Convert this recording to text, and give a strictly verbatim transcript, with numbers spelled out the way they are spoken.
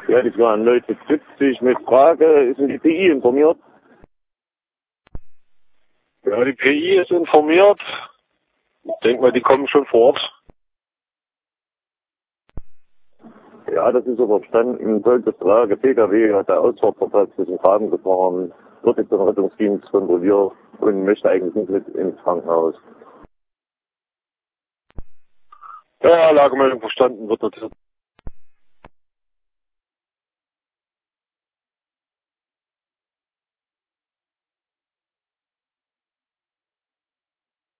Ja, die waren Leute siebzig mit Frage, ist denn die P I informiert? Ja, die P I ist informiert. Ich denke mal, die kommen schon vor Ort. Ja, das ist aber verstanden. Sollte Frage, P K W hat der Ausfahrt verpasst, ist im Graben gefahren, wird jetzt vom Rettungsdienst kontrolliert und möchte eigentlich nicht mit ins Krankenhaus. Ja, Lagemeldung verstanden, wird notiert.